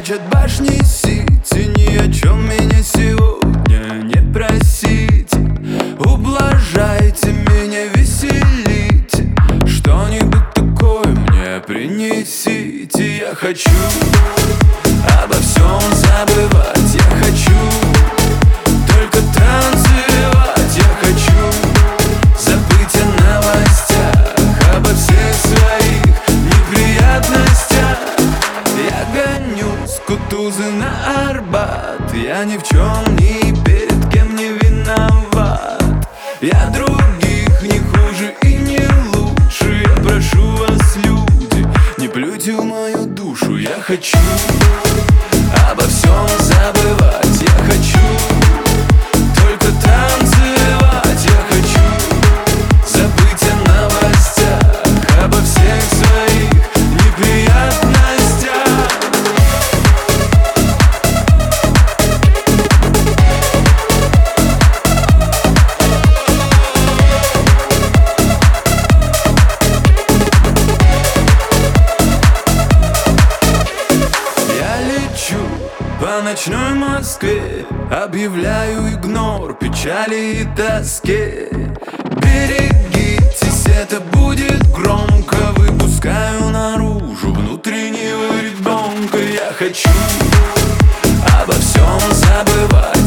Кричат башни Сити, ни о чем меня сегодня не просите. Ублажайте меня, веселите, что-нибудь такое мне принесите. Я хочу обо всем забывать, я хочу только танцевать, я хочу забыть о новостях, обо всех своих неприятностях. Я гонюсь Кутузы на Арбат, я ни в чем ни перед кем не виноват. Я других не хуже и не лучше, я прошу вас, люди, не плюйте в мою душу. Я хочу обо всем забывать, я хочу только танцевать, я хочу забыть о новостях, обо всех своих неприятностях. По ночной Москве объявляю игнор печали и тоске. Берегитесь, это будет громко, выпускаю наружу внутреннего ребенка. Я хочу обо всем забывать,